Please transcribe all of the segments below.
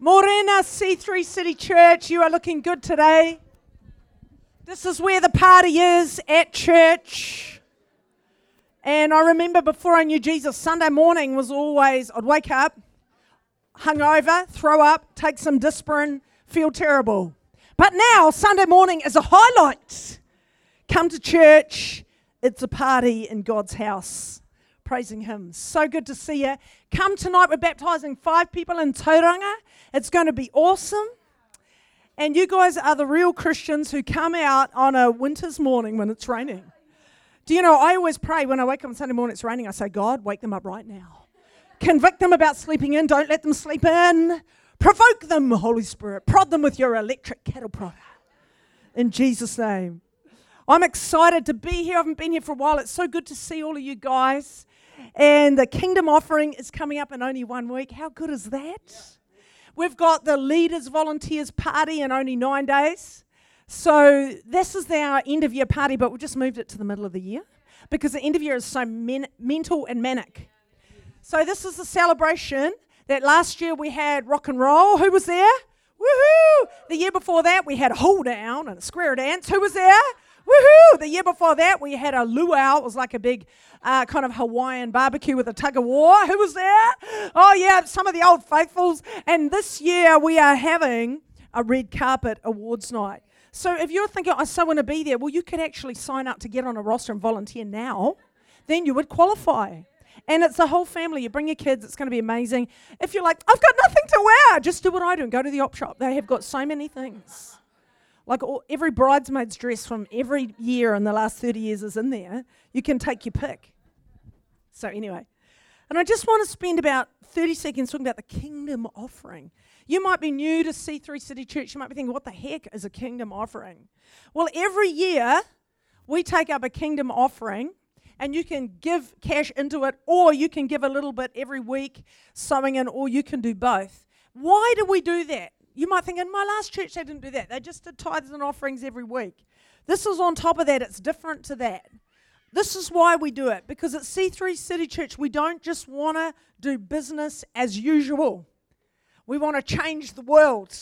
Morena C3 City Church, you are looking good today. This is where the party is, at church. And I remember before I knew Jesus, Sunday morning was always, I'd wake up, hungover, throw up, take some Dispirin, feel terrible. But now, Sunday morning is a highlight. Come to church, it's a party in God's house. Praising Him. So good to see you. Come tonight, we're baptising 5 people in Tauranga. It's going to be awesome. And you guys are the real Christians who come out on a winter's morning when it's raining. Do you know, I always pray when I wake up on Sunday morning it's raining, I say, God, wake them up right now. Convict them about sleeping in. Don't let them sleep in. Provoke them, Holy Spirit. Prod them with your electric cattle prodder. In Jesus' name. I'm excited to be here. I haven't been here for a while. It's so good to see all of you guys. And the Kingdom Offering is coming up in only 1 week. How good is that? We've got the Leaders Volunteers Party in only 9 days. So this is our end of year party, but we've just moved it to the middle of the year because the end of year is so mental and manic. So this is a celebration that last year we had rock and roll. Who was there? Woohoo! The year before that we had a hold down and a square dance. Who was there? Woohoo! The year before that, we had a luau. It was like a big kind of Hawaiian barbecue with a tug of war. Who was there? Oh, yeah, some of the old faithfuls. And this year, we are having a red carpet awards night. So if you're thinking, I so want to be there, well, you could actually sign up to get on a roster and volunteer now. Then you would qualify. And it's a whole family. You bring your kids. It's going to be amazing. If you're like, I've got nothing to wear, just do what I do and go to the op shop. They have got so many things. Like every bridesmaid's dress from every year in the last 30 years is in there. You can take your pick. So anyway, and I just want to spend about 30 seconds talking about the Kingdom Offering. You might be new to C3 City Church. You might be thinking, what the heck is a Kingdom Offering? Well, every year we take up a Kingdom Offering and you can give cash into it or you can give a little bit every week sowing in, or you can do both. Why do we do that? You might think, in my last church, they didn't do that. They just did tithes and offerings every week. This is on top of that. It's different to that. This is why we do it. Because at C3 City Church, we don't just want to do business as usual. We want to change the world.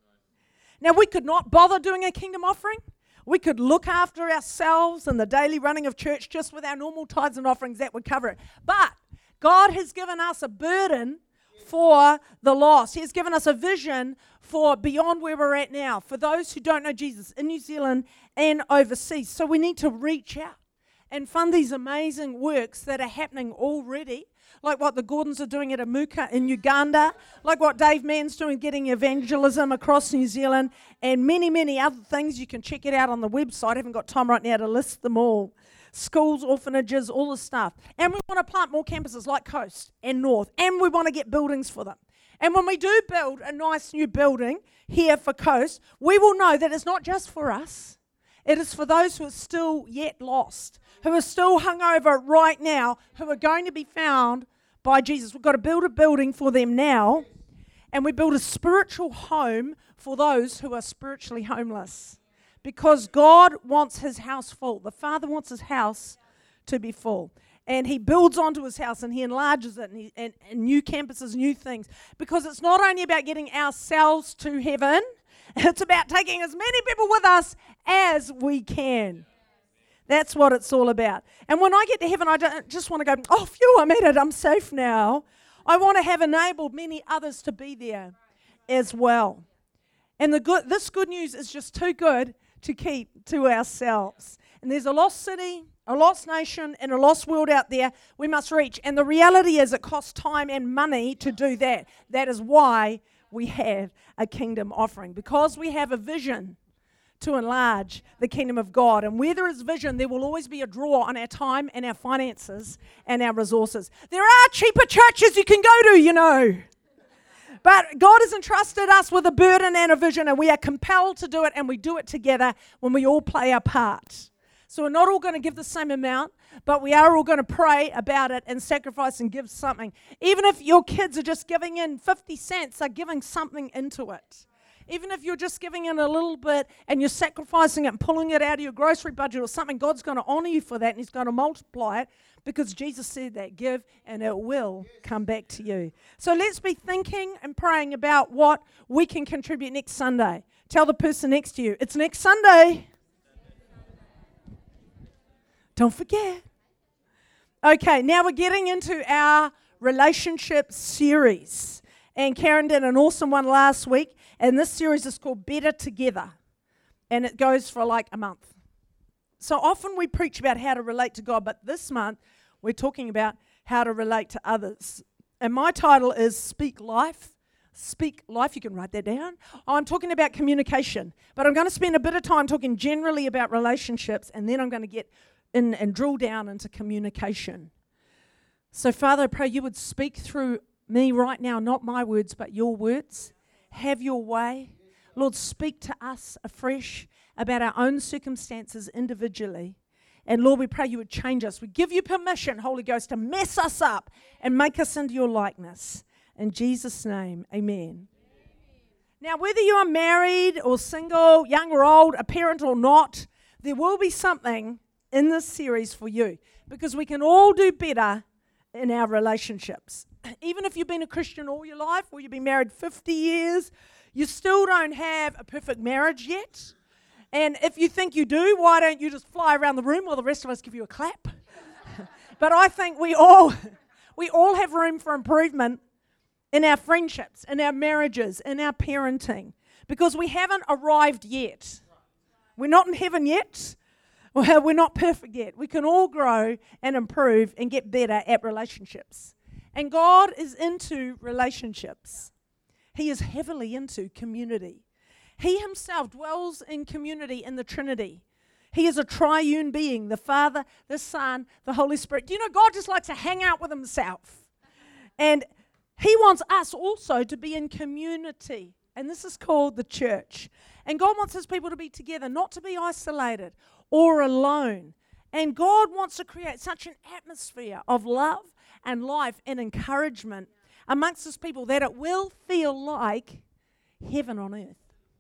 Now, we could not bother doing a kingdom offering. We could look after ourselves and the daily running of church just with our normal tithes and offerings. That would cover it. But God has given us a burden for the lost. He's given us a vision for beyond where we're at now, for those who don't know Jesus in New Zealand and overseas. So we need to reach out and fund these amazing works that are happening already, like what the Gordons are doing at Amuka in Uganda, like what Dave Mann's doing getting evangelism across New Zealand, and many, many other things. You can check it out on the website. I haven't got time right now to list them all. Schools, orphanages, all the stuff. And we want to plant more campuses like Coast and North, and we want to get buildings for them. And when we do build a nice new building here for Coast, we will know that it's not just for us. It is for those who are still yet lost, who are still hungover right now, who are going to be found by Jesus. We've got to build a building for them now, and we build a spiritual home for those who are spiritually homeless. Because God wants His house full. The Father wants His house to be full. And He builds onto His house and He enlarges it and new campuses, new things. Because it's not only about getting ourselves to heaven, it's about taking as many people with us as we can. That's what it's all about. And when I get to heaven, I don't just want to go, oh, phew, I'm at it, I'm safe now. I want to have enabled many others to be there as well. And this good news is just too good to keep to ourselves. And there's a lost city, a lost nation, and a lost world out there we must reach. And the reality is it costs time and money to do that. That is why we have a kingdom offering, because we have a vision to enlarge the kingdom of God. And where there is vision, there will always be a draw on our time and our finances and our resources. There are cheaper churches you can go to, you know. But God has entrusted us with a burden and a vision, and we are compelled to do it, and we do it together when we all play our part. So we're not all going to give the same amount, but we are all going to pray about it and sacrifice and give something. Even if your kids are just giving in 50 cents, they're giving something into it. Even if you're just giving in a little bit and you're sacrificing it and pulling it out of your grocery budget or something, God's going to honor you for that and He's going to multiply it Because Jesus said that, give and it will come back to you. So let's be thinking and praying about what we can contribute next Sunday. Tell the person next to you, it's next Sunday. Don't forget. Okay, now we're getting into our relationship series. And Karen did an awesome one last week. And this series is called Better Together. And it goes for like a month. So often we preach about how to relate to God, but this month we're talking about how to relate to others. And my title is Speak Life. Speak Life, you can write that down. I'm talking about communication, but I'm going to spend a bit of time talking generally about relationships, and then I'm going to get in and drill down into communication. So Father, I pray you would speak through me right now, not my words, but your words. Have your way. Lord, speak to us afresh about our own circumstances individually. And Lord, we pray you would change us. We give you permission, Holy Ghost, to mess us up and make us into your likeness. In Jesus' name, amen. Now, whether you are married or single, young or old, a parent or not, there will be something in this series for you, because we can all do better in our relationships. Even if you've been a Christian all your life, or you've been married 50 years, you still don't have a perfect marriage yet. And if you think you do, why don't you just fly around the room while the rest of us give you a clap? But I think we all have room for improvement in our friendships, in our marriages, in our parenting, because we haven't arrived yet. We're not in heaven yet. Well, we're not perfect yet. We can all grow and improve and get better at relationships. And God is into relationships. He is heavily into community. He himself dwells in community in the Trinity. He is a triune being, the Father, the Son, the Holy Spirit. Do you know God just likes to hang out with himself? And he wants us also to be in community. And this is called the church. And God wants his people to be together, not to be isolated or alone. And God wants to create such an atmosphere of love and life and encouragement amongst his people that it will feel like heaven on earth.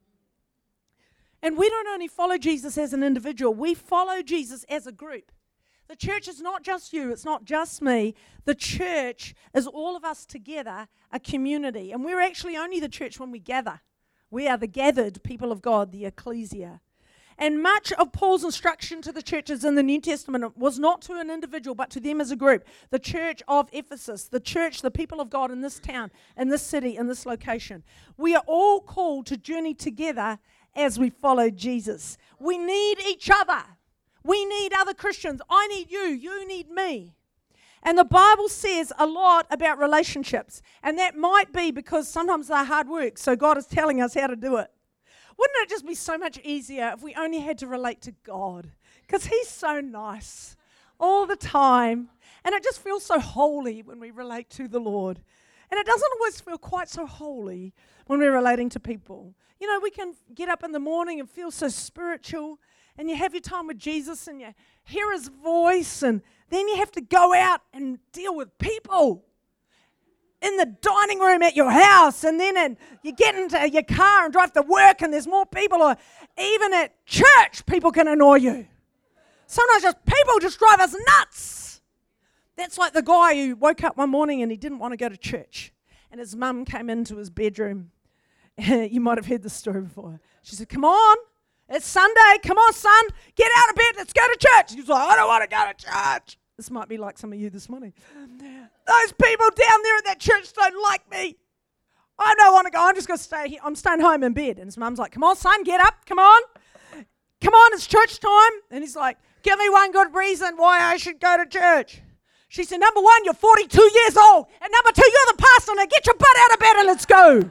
And we don't only follow Jesus as an individual, we follow Jesus as a group. The church is not just you, it's not just me. The church is all of us together, a community. And we're actually only the church when we gather. We are the gathered people of God, the ecclesia. And much of Paul's instruction to the churches in the New Testament was not to an individual, but to them as a group. The church of Ephesus, the church, the people of God in this town, in this city, in this location. We are all called to journey together as we follow Jesus. We need each other. We need other Christians. I need you. You need me. And the Bible says a lot about relationships. And that might be because sometimes they're hard work, so God is telling us how to do it. Wouldn't it just be so much easier if we only had to relate to God? Because he's so nice all the time. And it just feels so holy when we relate to the Lord. And it doesn't always feel quite so holy when we're relating to people. You know, we can get up in the morning and feel so spiritual, and you have your time with Jesus and you hear his voice, and then you have to go out and deal with people in the dining room at your house, and then you get into your car and drive to work and there's more people, or even at church people can annoy you. Sometimes just people just drive us nuts. That's like the guy who woke up one morning and he didn't want to go to church, and his mum came into his bedroom. You might have heard this story before. She said, "Come on, it's Sunday. Come on, son, get out of bed. Let's go to church." He was like, "I don't want to go to church." This might be like some of you this morning. Those people down there at that church don't like me. I don't want to go. I'm just going to stay here. I'm staying home in bed. And his mum's like, "Come on, son, get up. Come on. Come on, it's church time." And he's like, "Give me one good reason why I should go to church." She said, "Number one, you're 42 years old. And number two, you're the pastor. Now get your butt out of bed and let's go."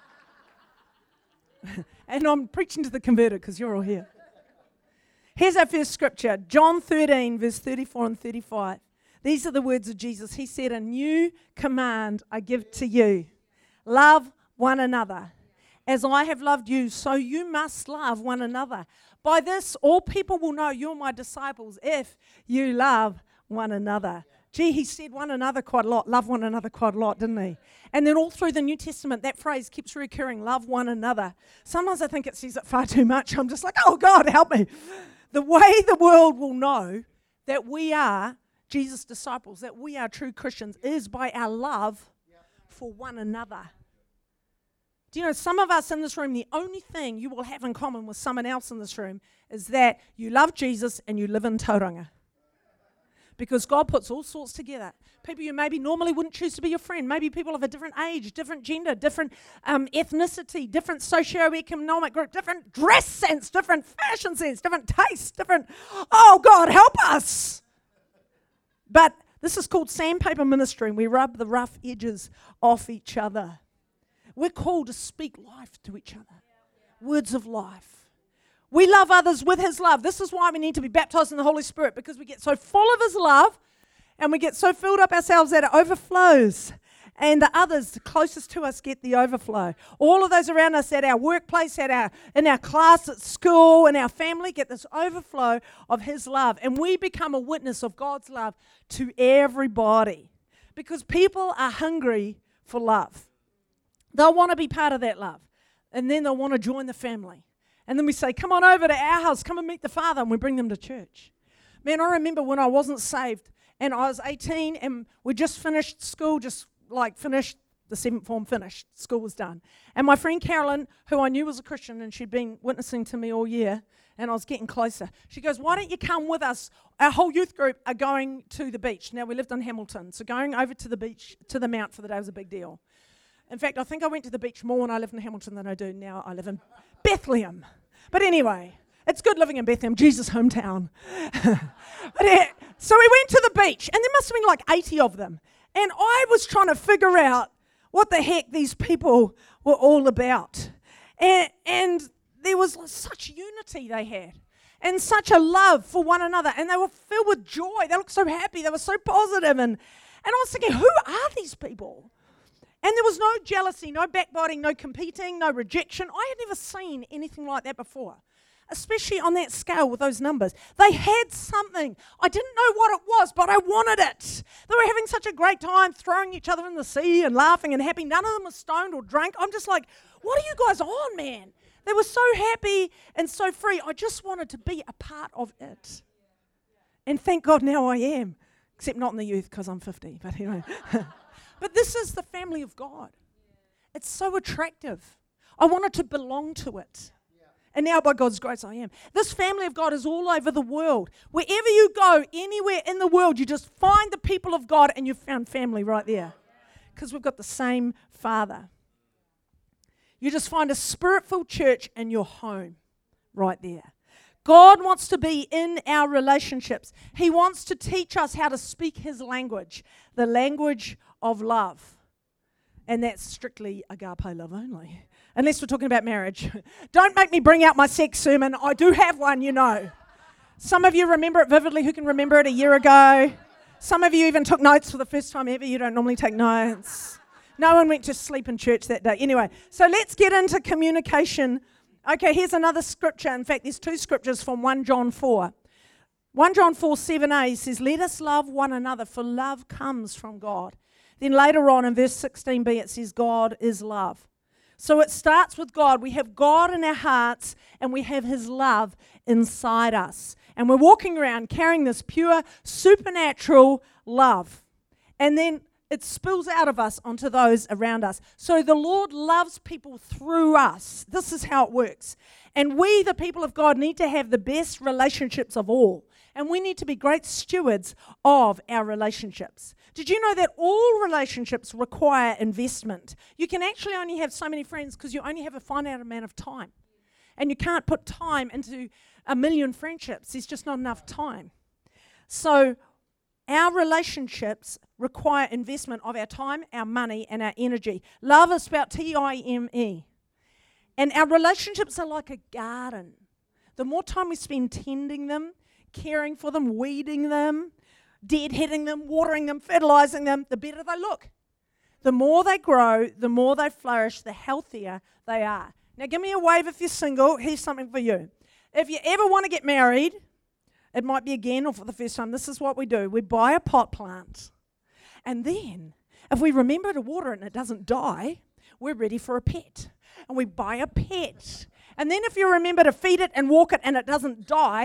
And I'm preaching to the converted because you're all here. Here's our first scripture, John 13, verse 34 and 35. These are the words of Jesus. He said, "A new command I give to you. Love one another. As I have loved you, so you must love one another. By this, all people will know you're my disciples if you love one another." Gee, he said one another quite a lot. Love one another quite a lot, didn't he? And then all through the New Testament, that phrase keeps recurring, love one another. Sometimes I think it says it far too much. I'm just like, oh, God, help me. The way the world will know that we are Jesus' disciples, that we are true Christians, is by our love for one another. Do you know, some of us in this room, the only thing you will have in common with someone else in this room is that you love Jesus and you live in Tauranga. Because God puts all sorts together. People you maybe normally wouldn't choose to be your friend. Maybe people of a different age, different gender, different ethnicity, different socioeconomic group, different dress sense, different fashion sense, different taste, different... Oh, God, help us! But this is called sandpaper ministry, and we rub the rough edges off each other. We're called to speak life to each other. Words of life. We love others with His love. This is why we need to be baptized in the Holy Spirit, because we get so full of His love and we get so filled up ourselves that it overflows. And the others the closest to us get the overflow. All of those around us at our workplace, in our class, at school, in our family, get this overflow of His love. And we become a witness of God's love to everybody, because people are hungry for love. They'll want to be part of that love. And then they'll want to join the family. And then we say, come on over to our house, come and meet the Father, and we bring them to church. Man, I remember when I wasn't saved, and I was 18, and we just finished school, finished the 7th form, finished. School was done. And my friend Carolyn, who I knew was a Christian, and she'd been witnessing to me all year, and I was getting closer. She goes, why don't you come with us? Our whole youth group are going to the beach. Now, we lived in Hamilton, so going over to the beach, to the Mount for the day was a big deal. In fact, I think I went to the beach more when I lived in Hamilton than I do now. I live in Bethlehem. But anyway, it's good living in Bethlehem, Jesus' hometown. So we went to the beach, and there must have been like 80 of them. And I was trying to figure out what the heck these people were all about. And there was such unity they had, and such a love for one another. And they were filled with joy. They looked so happy. They were so positive. And I was thinking, who are these people? And there was no jealousy, no backbiting, no competing, no rejection. I had never seen anything like that before, especially on that scale with those numbers. They had something. I didn't know what it was, but I wanted it. They were having such a great time throwing each other in the sea and laughing and happy. None of them were stoned or drunk. I'm just like, what are you guys on, man? They were so happy and so free. I just wanted to be a part of it. And thank God now I am, except not in the youth because I'm 50. But anyway. But this is the family of God. It's so attractive. I wanted to belong to it. And now by God's grace I am. This family of God is all over the world. Wherever you go, anywhere in the world, you just find the people of God and you've found family right there. Because we've got the same Father. You just find a spirit-filled church and you're home right there. God wants to be in our relationships. He wants to teach us how to speak His language, the language of love. And that's strictly agape love only. Unless we're talking about marriage. Don't make me bring out my sex sermon. I do have one, you know. Some of you remember it vividly who can remember it a year ago. Some of you even took notes for the first time ever. You don't normally take notes. No one went to sleep in church that day. Anyway, so let's get into communication. Okay, here's another scripture. In fact, there's 2 scriptures from 1 John 4. 1 John 4, 7a says, let us love one another, for love comes from God. Then later on in verse 16b, it says, God is love. So it starts with God. We have God in our hearts, and we have His love inside us. And we're walking around carrying this pure, supernatural love. And then it spills out of us onto those around us. So the Lord loves people through us. This is how it works. And we, the people of God, need to have the best relationships of all. And we need to be great stewards of our relationships. Did you know that all relationships require investment? You can actually only have so many friends because you only have a finite amount of time. And you can't put time into a million friendships. There's just not enough time. So our relationships require investment of our time, our money, and our energy. Love is spelled T-I-M-E. And our relationships are like a garden. The more time we spend tending them, caring for them, weeding them, deadheading them, watering them, fertilizing them, the better they look. The more they grow, the more they flourish, the healthier they are. Now give me a wave if you're single. Here's something for you. If you ever want to get married, it might be again or for the first time, this is what we do. We buy a pot plant. And then, if we remember to water it and it doesn't die, we're ready for a pet. And we buy a pet. And then if you remember to feed it and walk it and it doesn't die,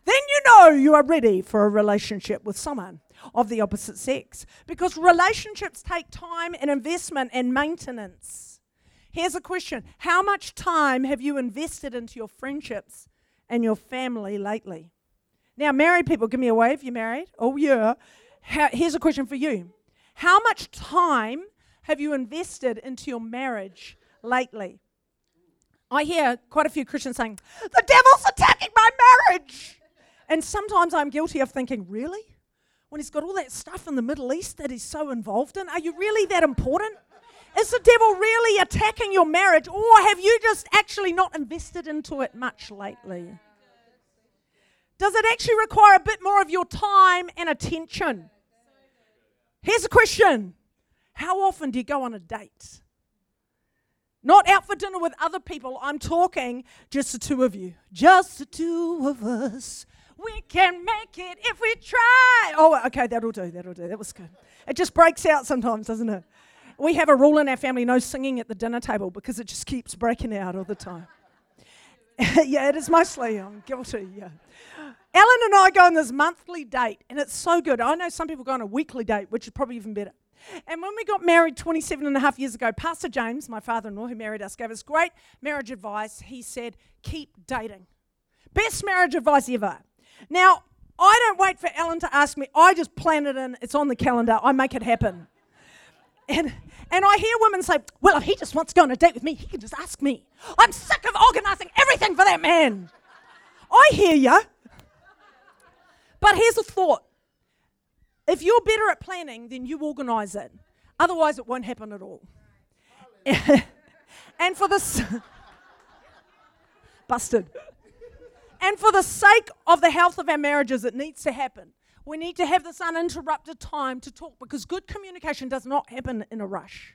then you know you are ready for a relationship with someone of the opposite sex. Because relationships take time and investment and maintenance. Here's a question. How much time have you invested into your friendships and your family lately? Now, married people, give me a wave. You married? Oh, yeah. Here's a question for you. How much time have you invested into your marriage lately? I hear quite a few Christians saying, the devil's attacking my marriage. And sometimes I'm guilty of thinking, really? When he's got all that stuff in the Middle East that he's so involved in, are you really that important? Is the devil really attacking your marriage, or have you just actually not invested into it much lately? Does it actually require a bit more of your time and attention? Here's a question. How often do you go on a date? Not out for dinner with other people. I'm talking just the two of you. Just the two of us. We can make it if we try. Oh, okay, that'll do. That was good. It just breaks out sometimes, doesn't it? We have a rule in our family, no singing at the dinner table, because it just keeps breaking out all the time. Yeah, it is mostly. I'm guilty, yeah. Ellen and I go on this monthly date, and it's so good. I know some people go on a weekly date, which is probably even better. And when we got married 27 and a half years ago, Pastor James, my father-in-law who married us, gave us great marriage advice. He said, keep dating. Best marriage advice ever. Now, I don't wait for Ellen to ask me. I just plan it in. It's on the calendar. I make it happen. And I hear women say, well, if he just wants to go on a date with me, he can just ask me. I'm sick of organising everything for that man. I hear you. But here's a thought. If you're better at planning, then you organise it. Otherwise, it won't happen at all. And for this... Busted. And for the sake of the health of our marriages, it needs to happen. We need to have this uninterrupted time to talk, because good communication does not happen in a rush.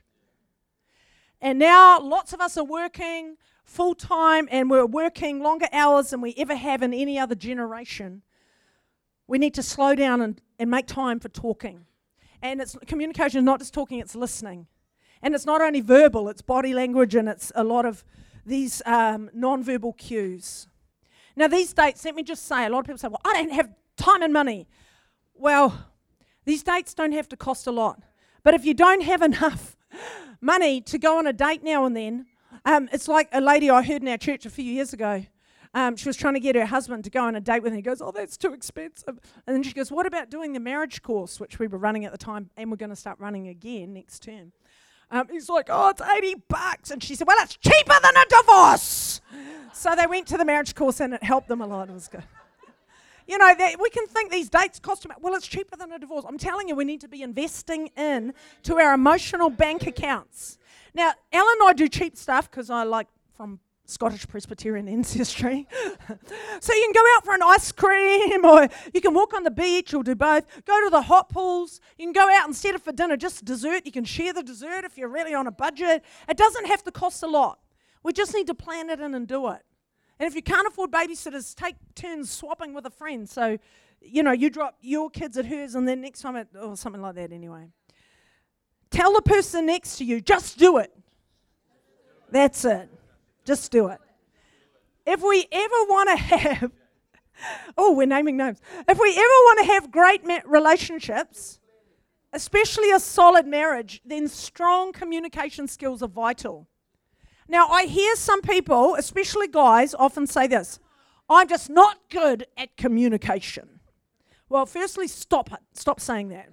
And now lots of us are working full-time, and we're working longer hours than we ever have in any other generation. We need to slow down and make time for talking. And communication is not just talking, it's listening. And it's not only verbal, it's body language, and it's a lot of these non-verbal cues. Now, these dates, let me just say, a lot of people say, well, I don't have time and money. Well, these dates don't have to cost a lot. But if you don't have enough money to go on a date now and then, it's like a lady I heard in our church a few years ago. She was trying to get her husband to go on a date with her. He goes, oh, that's too expensive. And then she goes, what about doing the marriage course, which we were running at the time, and we're going to start running again next term. He's like, oh, it's $80. And she said, well, it's cheaper than a divorce. So they went to the marriage course, and it helped them a lot. It was good. You know, we can think these dates cost them. Well, it's cheaper than a divorce. I'm telling you, we need to be investing in to our emotional bank accounts. Now, Ellen and I do cheap stuff because I like from Scottish Presbyterian ancestry. So you can go out for an ice cream, or you can walk on the beach, or do both. Go to the hot pools. You can go out instead of for dinner, just dessert. You can share the dessert if you're really on a budget. It doesn't have to cost a lot. We just need to plan it in and do it. And if you can't afford babysitters, take turns swapping with a friend. So, you know, you drop your kids at hers, and then next time or something like that anyway. Tell the person next to you, just do it. That's it. Just do it. If we ever want to have, we're naming names. If we ever want to have great relationships, especially a solid marriage, then strong communication skills are vital. Now, I hear some people, especially guys, often say this, I'm just not good at communication. Well, firstly, stop it. Stop saying that.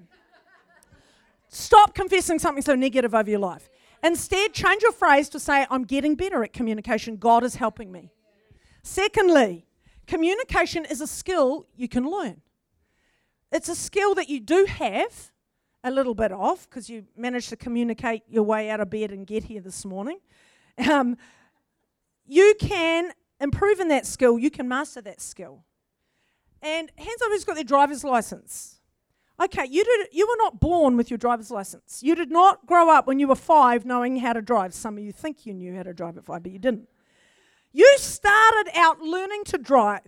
Stop confessing something so negative over your life. Instead, change your phrase to say, I'm getting better at communication. God is helping me. Secondly, communication is a skill you can learn. It's a skill that you do have a little bit of, because you managed to communicate your way out of bed and get here this morning. You can improve in that skill. You can master that skill. And hands up who's got their driver's license. Okay, you were not born with your driver's license. You did not grow up when you were 5 knowing how to drive. Some of you think you knew how to drive at 5, but you didn't. You started out learning to drive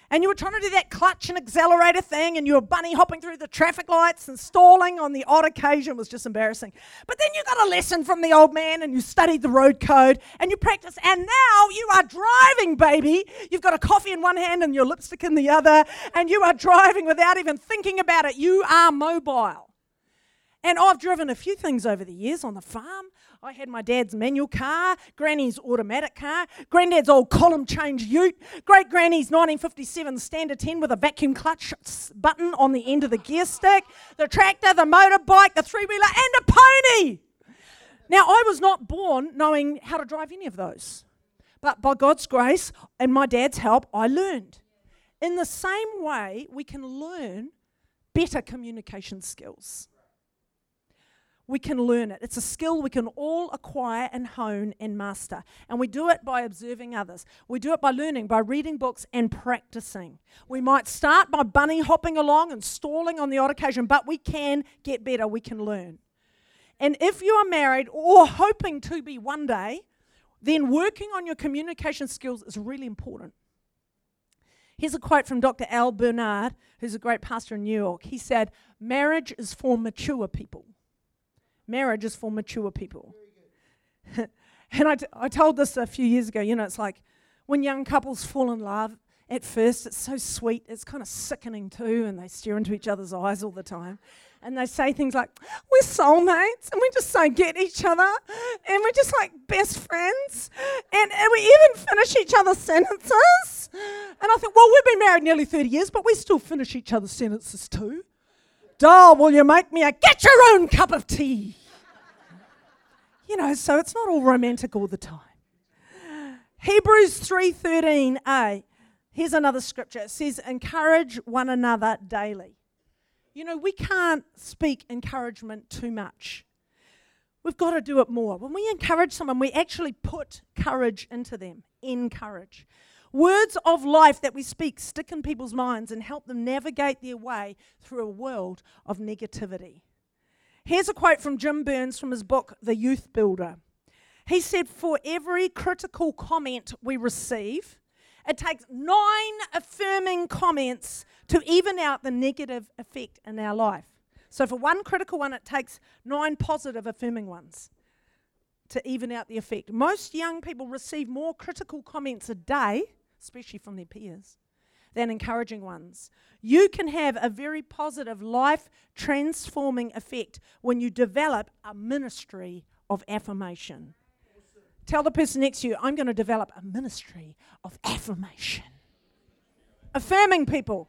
And you were trying to do that clutch and accelerator thing, and you were bunny hopping through the traffic lights and stalling on the odd occasion. It was just embarrassing. But then you got a lesson from the old man, and you studied the road code, and you practiced, and now you are driving, baby. You've got a coffee in one hand and your lipstick in the other, and you are driving without even thinking about it. You are mobile. And I've driven a few things over the years on the farm. I had my dad's manual car, Granny's automatic car, Granddad's old column change ute, Great Granny's 1957 Standard 10 with a vacuum clutch button on the end of the gear stick, the tractor, the motorbike, the three-wheeler, and a pony. Now, I was not born knowing how to drive any of those. But by God's grace and my dad's help, I learned. In the same way, we can learn better communication skills. We can learn it. It's a skill we can all acquire and hone and master. And we do it by observing others. We do it by learning, by reading books and practicing. We might start by bunny hopping along and stalling on the odd occasion, but we can get better. We can learn. And if you are married or hoping to be one day, then working on your communication skills is really important. Here's a quote from Dr. Al Bernard, who's a great pastor in New York. He said, "Marriage is for mature people." Marriage is for mature people. And I told this a few years ago, it's like when young couples fall in love, at first it's so sweet, it's kind of sickening too, and they stare into each other's eyes all the time. And they say things like, "We're soulmates," and we just say get each other, and we're just like best friends, and we even finish each other's sentences. And I think, well, we've been married nearly 30 years, but we still finish each other's sentences too. "Doll, will you make me a get your own cup of tea?" So it's not all romantic all the time. Hebrews 3:13a. Here's another scripture. It says, "Encourage one another daily." We can't speak encouragement too much. We've got to do it more. When we encourage someone, we actually put courage into them. Encourage. Words of life that we speak stick in people's minds and help them navigate their way through a world of negativity. Here's a quote from Jim Burns from his book, The Youth Builder. He said, "For every critical comment we receive, it takes 9 affirming comments to even out the negative effect in our life." So for one critical one, it takes 9 positive affirming ones to even out the effect. Most young people receive more critical comments a day, especially from their peers, than encouraging ones. You can have a very positive, life-transforming effect when you develop a ministry of affirmation. Tell the person next to you, "I'm going to develop a ministry of affirmation." Affirming people.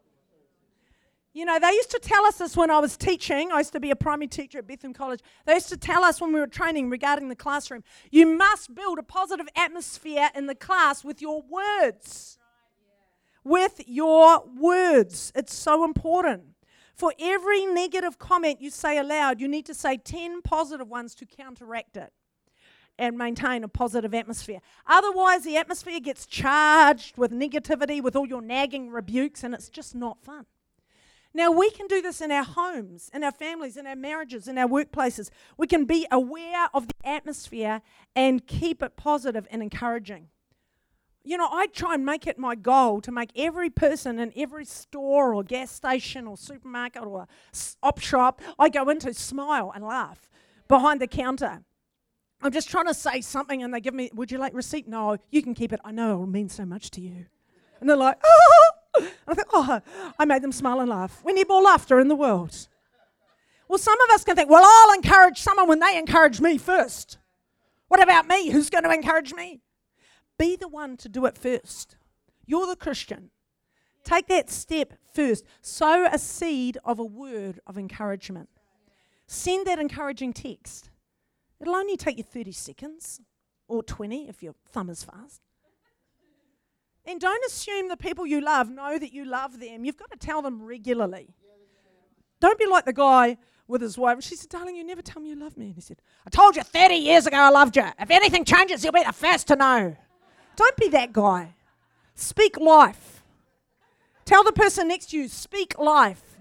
They used to tell us this when I was teaching. I used to be a primary teacher at Bethlehem College. They used to tell us when we were training regarding the classroom, you must build a positive atmosphere in the class with your words. With your words. It's so important. For every negative comment you say aloud, you need to say 10 positive ones to counteract it and maintain a positive atmosphere. Otherwise, the atmosphere gets charged with negativity, with all your nagging rebukes, and it's just not fun. Now, we can do this in our homes, in our families, in our marriages, in our workplaces. We can be aware of the atmosphere and keep it positive and encouraging. I try and make it my goal to make every person in every store or gas station or supermarket or op shop I go into smile and laugh behind the counter. I'm just trying to say something and they give me, "Would you like receipt?" "No, you can keep it. I know it will mean so much to you." And they're like, "Oh!" And I think, I made them smile and laugh. We need more laughter in the world. Well, some of us can think, well, I'll encourage someone when they encourage me first. What about me? Who's going to encourage me? Be the one to do it first. You're the Christian. Take that step first. Sow a seed of a word of encouragement. Send that encouraging text. It'll only take you 30 seconds or 20 if your thumb is fast. And don't assume the people you love know that you love them. You've got to tell them regularly. Don't be like the guy with his wife. She said, "Darling, you never tell me you love me." And he said, "I told you 30 years ago I loved you. If anything changes, you'll be the first to know." Don't be that guy. Speak life. Tell the person next to you, speak life.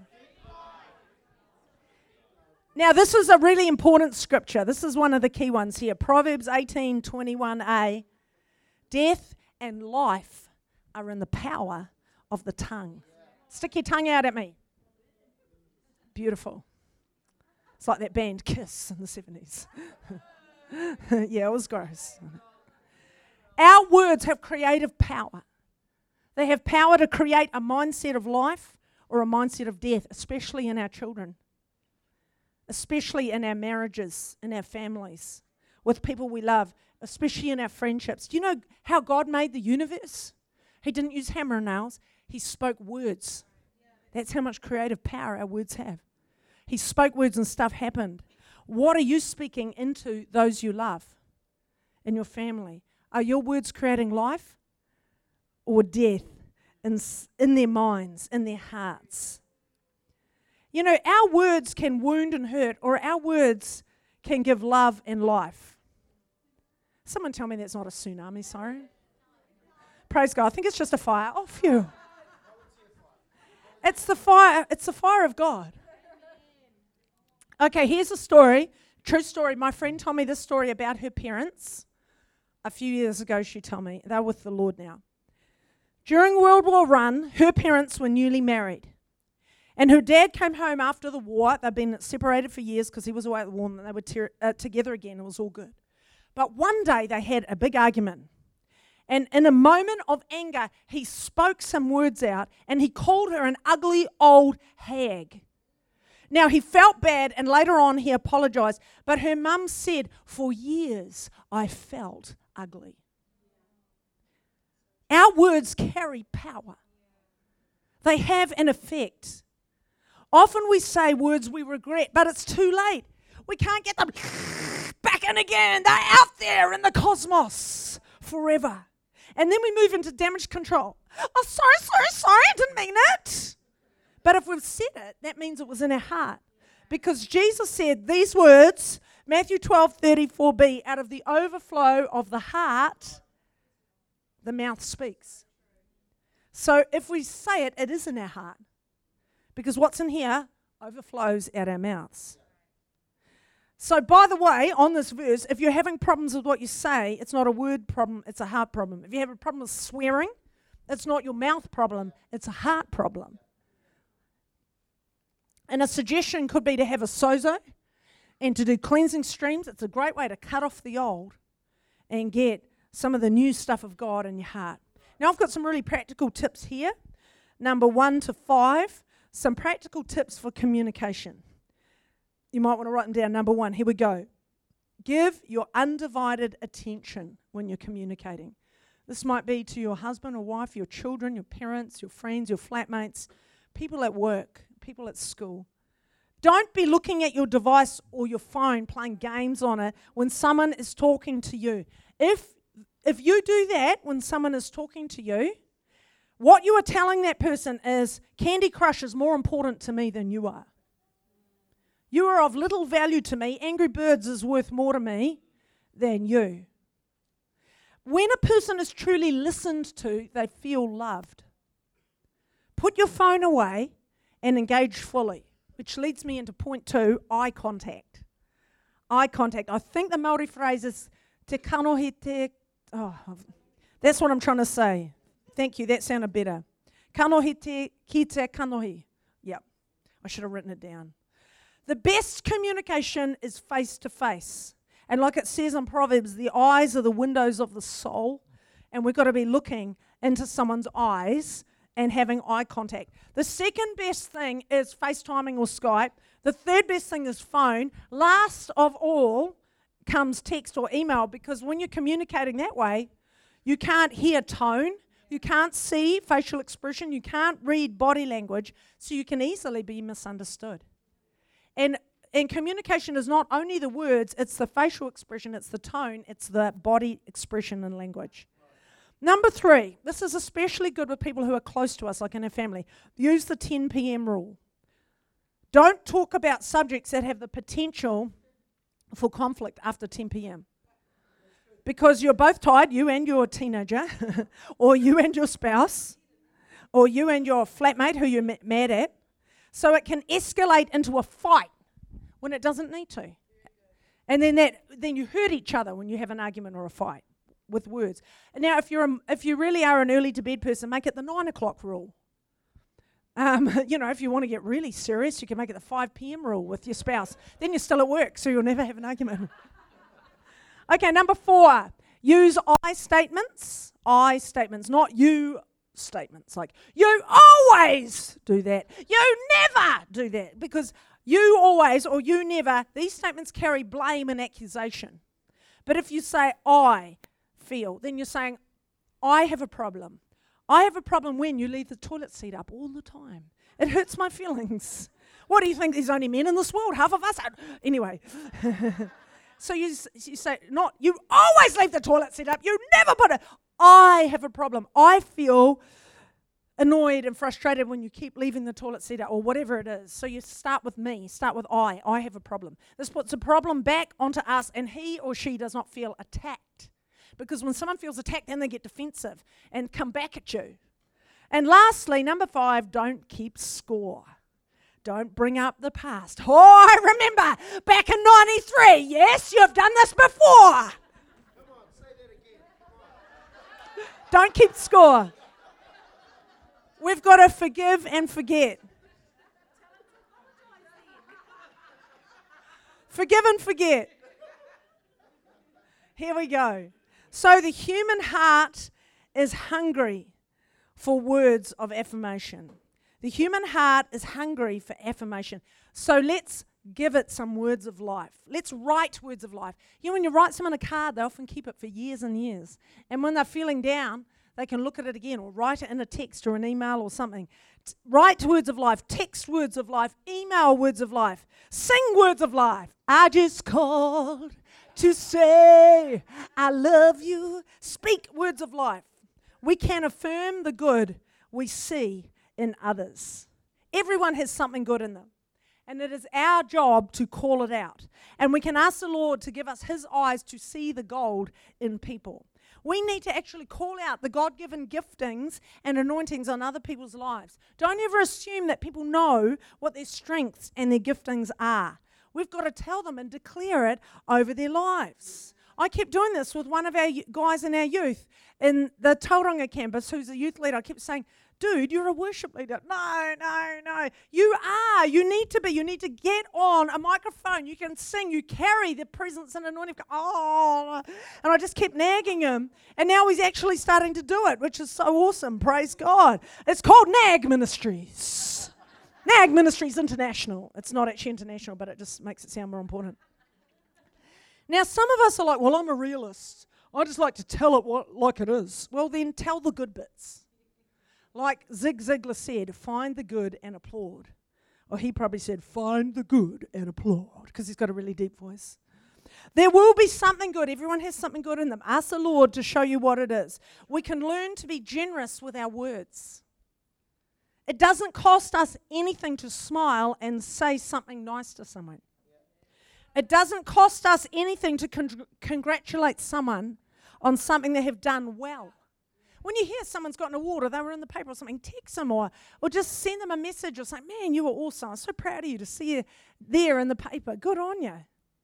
Now, this is a really important scripture. This is one of the key ones here. Proverbs 18:21a. Death and life are in the power of the tongue. Stick your tongue out at me. Beautiful. It's like that band Kiss in the 70s. Yeah, it was gross. Our words have creative power. They have power to create a mindset of life or a mindset of death, especially in our children, especially in our marriages, in our families, with people we love, especially in our friendships. Do you know how God made the universe? He didn't use hammer and nails. He spoke words. That's how much creative power our words have. He spoke words and stuff happened. What are you speaking into those you love in your family? Are your words creating life or death in their minds, in their hearts? You know, our words can wound and hurt, or our words can give love and life. Someone tell me that's not a tsunami, sorry. Praise God. I think it's just a fire. Oh, phew. It's the fire of God. Okay, here's a story, true story. My friend told me this story about her parents. A few years ago, she told me. They're with the Lord now. During World War I, her parents were newly married. And her dad came home after the war. They'd been separated for years because he was away at the war, and they were together again. It was all good. But one day, they had a big argument. And in a moment of anger, he spoke some words out, and he called her an ugly old hag. Now, he felt bad, and later on he apologized. But her mum said, for years, I felt ugly. Our words carry power. They have an effect. Often we say words we regret, but it's too late. We can't get them back in again. They're out there in the cosmos forever. And then we move into damage control. Oh, sorry, I didn't mean it. But if we've said it, that means it was in our heart. Because Jesus said these words, Matthew 12:34b, out of the overflow of the heart, the mouth speaks. So if we say it, it is in our heart. Because what's in here overflows out our mouths. So by the way, on this verse, if you're having problems with what you say, it's not a word problem, it's a heart problem. If you have a problem with swearing, it's not your mouth problem, it's a heart problem. And a suggestion could be to have a sozo and to do cleansing streams. It's a great way to cut off the old and get some of the new stuff of God in your heart. Now, I've got some really practical tips here. Number 1 to 5, some practical tips for communication. You might want to write them down. Number 1, here we go. Give your undivided attention when you're communicating. This might be to your husband or wife, your children, your parents, your friends, your flatmates, people at work, people at school. Don't be looking at your device or your phone, playing games on it when someone is talking to you. If you do that when someone is talking to you, what you are telling that person is, Candy Crush is more important to me than you are. You are of little value to me. Angry Birds is worth more to me than you. When a person is truly listened to, they feel loved. Put your phone away and engage fully, which leads me into point 2, eye contact. Eye contact. I think the Māori phrase is te kanohi te... Oh, that's what I'm trying to say. Thank you, that sounded better. Kanohi te ki te kanohi. Yep, I should have written it down. The best communication is face-to-face. And like it says in Proverbs, the eyes are the windows of the soul, and we've got to be looking into someone's eyes and having eye contact. The second best thing is FaceTiming or Skype. The third best thing is phone. Last of all comes text or email, because when you're communicating that way, you can't hear tone, you can't see facial expression, you can't read body language, so you can easily be misunderstood. And communication is not only the words, it's the facial expression, it's the tone, it's the body expression and language. Number 3, this is especially good with people who are close to us, like in our family. Use the 10 p.m. rule. Don't talk about subjects that have the potential for conflict after 10 p.m. Because you're both tired, you and your teenager, or you and your spouse, or you and your flatmate who you're mad at. So it can escalate into a fight when it doesn't need to. And then you hurt each other when you have an argument or a fight. with words. And now, if you really are an early to bed person, make it the 9 o'clock rule. If you want to get really serious, you can make it the 5 p.m. rule with your spouse. Then you're still at work, so you'll never have an argument. Okay, number 4, use I statements. I statements, not you statements. Like, you always do that. You never do that. Because you always or you never, these statements carry blame and accusation. But if you say, I feel, then you're saying, I have a problem. I have a problem when you leave the toilet seat up all the time. It hurts my feelings. What do you think? There's only men in this world. Half of us are. Anyway. So you say, not, you always leave the toilet seat up. You never put it. I have a problem. I feel annoyed and frustrated when you keep leaving the toilet seat up or whatever it is. So you start with me. Start with I. I have a problem. This puts a problem back onto us, and he or she does not feel attacked. Because when someone feels attacked, then they get defensive and come back at you. And lastly, number 5, don't keep score. Don't bring up the past. Oh, I remember back in 93. Yes, you've done this before. Come on, say that again. Come on. Don't keep score. We've got to forgive and forget. Forgive and forget. Here we go. So the human heart is hungry for words of affirmation. The human heart is hungry for affirmation. So let's give it some words of life. Let's write words of life. When you write someone a card, they often keep it for years and years. And when they're feeling down, they can look at it again or write it in a text or an email or something. Write words of life, text words of life, email words of life, sing words of life. I just called to say I love you. Speak words of life. We can affirm the good we see in others. Everyone has something good in them. And it is our job to call it out. And we can ask the Lord to give us His eyes to see the gold in people. We need to actually call out the God-given giftings and anointings on other people's lives. Don't ever assume that people know what their strengths and their giftings are. We've got to tell them and declare it over their lives. I kept doing this with one of our guys in our youth in the Tauranga campus who's a youth leader. I kept saying, dude, you're a worship leader. No. You are. You need to be. You need to get on a microphone. You can sing. You carry the presence and anointing. Oh. And I just kept nagging him. And now he's actually starting to do it, which is so awesome. Praise God. It's called NAG Ministries. NAG Ministries International. It's not actually international, but it just makes it sound more important. Now, some of us are like, well, I'm a realist. I just like to tell it like it is. Well, then tell the good bits. Like Zig Ziglar said, find the good and applaud. Or he probably said, find the good and applaud, because he's got a really deep voice. There will be something good. Everyone has something good in them. Ask the Lord to show you what it is. We can learn to be generous with our words. It doesn't cost us anything to smile and say something nice to someone. It doesn't cost us anything to congratulate someone on something they have done well. When you hear someone's got an award or they were in the paper or something, text them or just send them a message or say, man, you were awesome. I'm so proud of you to see you there in the paper. Good on you.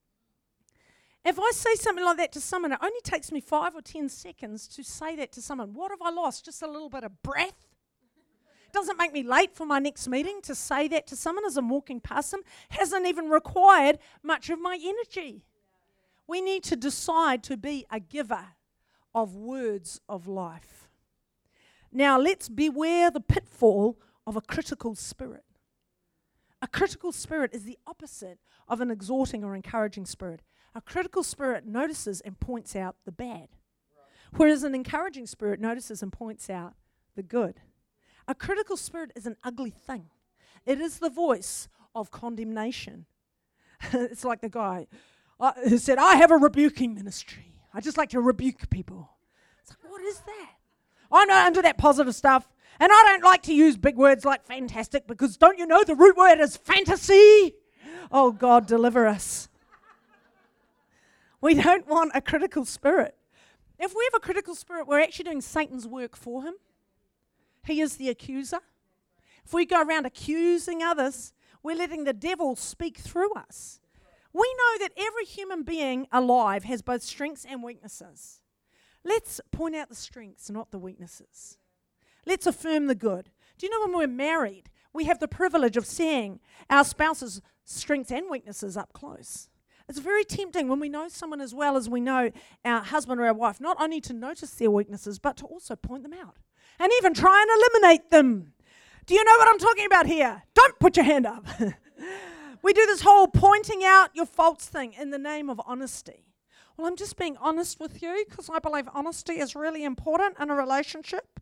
If I say something like that to someone, it only takes me 5 or 10 seconds to say that to someone. What have I lost? Just a little bit of breath? Doesn't make me late for my next meeting to say that to someone as I'm walking past them. Hasn't even required much of my energy. We need to decide to be a giver of words of life. Now, let's beware the pitfall of a critical spirit. A critical spirit is the opposite of an exhorting or encouraging spirit. A critical spirit notices and points out the bad, whereas an encouraging spirit notices and points out the good. A critical spirit is an ugly thing. It is the voice of condemnation. It's like the guy who said, I have a rebuking ministry. I just like to rebuke people. It's like, what is that? I'm not into that positive stuff. And I don't like to use big words like fantastic, because don't you know the root word is fantasy? Oh, God, deliver us. We don't want a critical spirit. If we have a critical spirit, we're actually doing Satan's work for him. He is the accuser. If we go around accusing others, we're letting the devil speak through us. We know that every human being alive has both strengths and weaknesses. Let's point out the strengths, not the weaknesses. Let's affirm the good. Do you know when we're married, we have the privilege of seeing our spouse's strengths and weaknesses up close? It's very tempting when we know someone as well as we know our husband or our wife, not only to notice their weaknesses, but to also point them out and even try and eliminate them. Do you know what I'm talking about here? Don't put your hand up. We do this whole pointing out your faults thing in the name of honesty. Well, I'm just being honest with you because I believe honesty is really important in a relationship.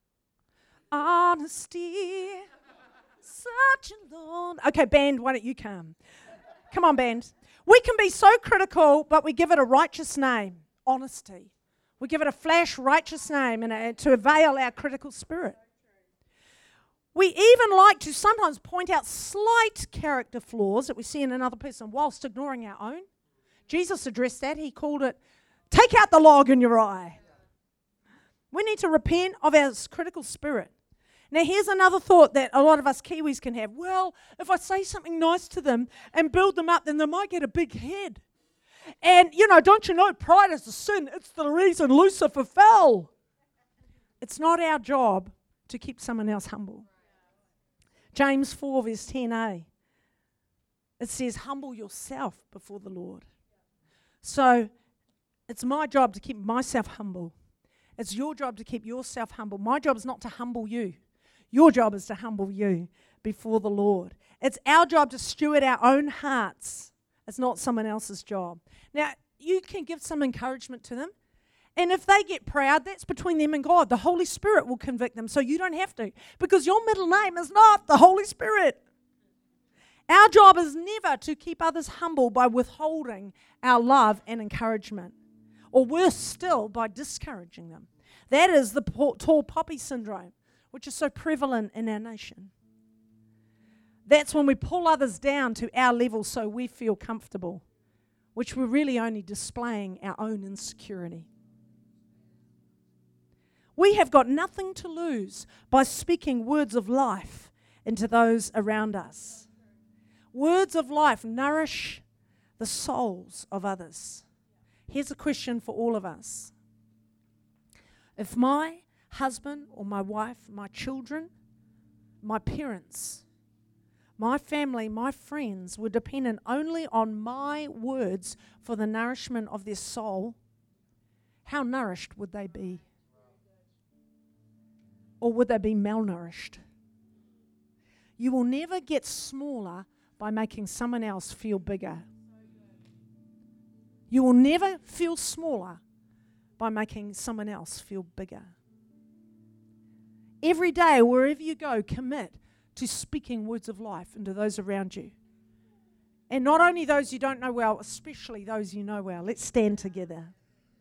Honesty, such a Lord. Okay, band, why don't you come? Come on, band. We can be so critical, but we give it a righteous name, honesty. We give it a flash righteous name and to veil our critical spirit. We even like to sometimes point out slight character flaws that we see in another person whilst ignoring our own. Jesus addressed that. He called it, take out the log in your eye. We need to repent of our critical spirit. Now, here's another thought that a lot of us Kiwis can have. Well, if I say something nice to them and build them up, then they might get a big head. And, don't you know, pride is a sin. It's the reason Lucifer fell. It's not our job to keep someone else humble. James 4 verse 10a. It says, humble yourself before the Lord. So, it's my job to keep myself humble. It's your job to keep yourself humble. My job is not to humble you. Your job is to humble you before the Lord. It's our job to steward our own hearts. It's not someone else's job. Now, you can give some encouragement to them. And if they get proud, that's between them and God. The Holy Spirit will convict them, so you don't have to. Because your middle name is not the Holy Spirit. Our job is never to keep others humble by withholding our love and encouragement. Or worse still, by discouraging them. That is the tall poppy syndrome, which is so prevalent in our nation. That's when we pull others down to our level so we feel comfortable, which we're really only displaying our own insecurity. We have got nothing to lose by speaking words of life into those around us. Words of life nourish the souls of others. Here's a question for all of us. If my husband or my wife, my children, my parents, my family, my friends were dependent only on my words for the nourishment of their soul, how nourished would they be? Or would they be malnourished? You will never get smaller by making someone else feel bigger. You will never feel smaller by making someone else feel bigger. Every day, wherever you go, commit to speaking words of life into those around you. And not only those you don't know well, especially those you know well. Let's stand together.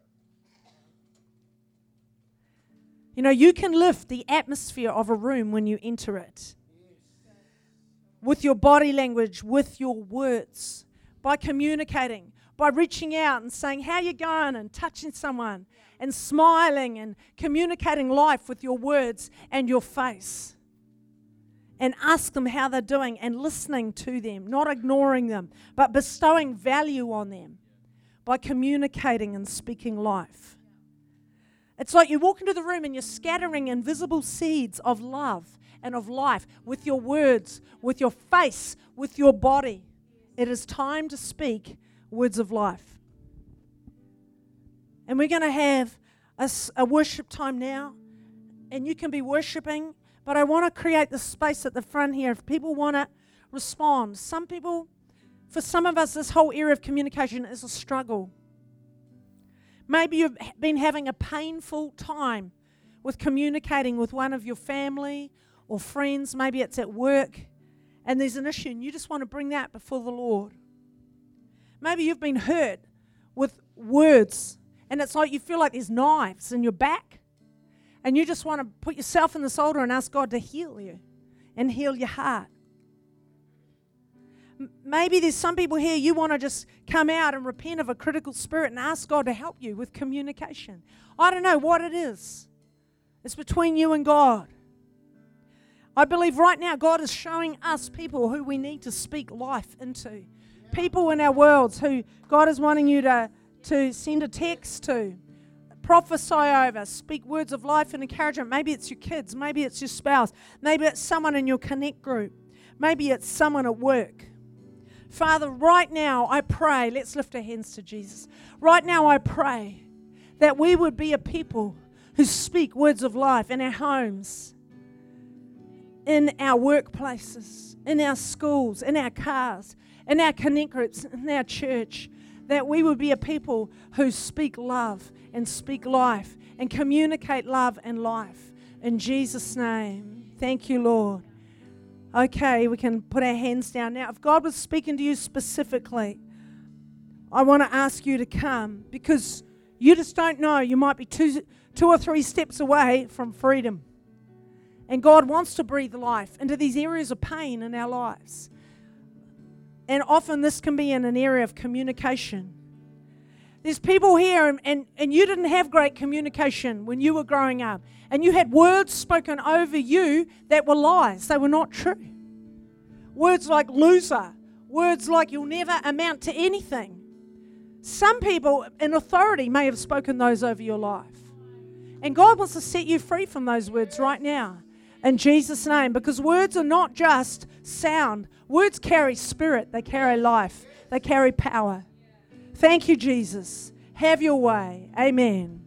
You can lift the atmosphere of a room when you enter it. With your body language, with your words, by communicating, by reaching out and saying, how you going, and touching someone, and smiling and communicating life with your words and your face. And ask them how they're doing and listening to them, not ignoring them, but bestowing value on them by communicating and speaking life. It's like you walk into the room and you're scattering invisible seeds of love and of life with your words, with your face, with your body. It is time to speak words of life. And we're going to have a worship time now, and you can be worshiping, but I want to create the space at the front here if people want to respond. For some of us, this whole area of communication is a struggle. Maybe you've been having a painful time with communicating with one of your family or friends. Maybe it's at work and there's an issue and you just want to bring that before the Lord. Maybe you've been hurt with words and it's like you feel like there's knives in your back and you just want to put yourself in the shoulder and ask God to heal you and heal your heart. Maybe there's some people here, you want to just come out and repent of a critical spirit and ask God to help you with communication. I don't know what it is. It's between you and God. I believe right now God is showing us people who we need to speak life into. People in our worlds who God is wanting you to send a text to. prophesy over, speak words of life and encouragement. Maybe it's your kids, maybe it's your spouse, maybe it's someone in your connect group, maybe it's someone at work. Father, right now I pray, let's lift our hands to Jesus. Right now I pray that we would be a people who speak words of life in our homes, in our workplaces, in our schools, in our cars, in our connect groups, in our church, that we would be a people who speak love and speak life and communicate love and life. In Jesus' name, thank you, Lord. Okay, we can put our hands down now. If God was speaking to you specifically, I want to ask you to come, because you just don't know. You might be two or three steps away from freedom. And God wants to breathe life into these areas of pain in our lives. And often this can be in an area of communication. There's people here and you didn't have great communication when you were growing up. And you had words spoken over you that were lies. They were not true. Words like loser. Words like you'll never amount to anything. Some people in authority may have spoken those over your life. And God wants to set you free from those words right now. In Jesus' name. Because words are not just sound. Words carry spirit. They carry life. They carry power. Thank you, Jesus. Have your way. Amen.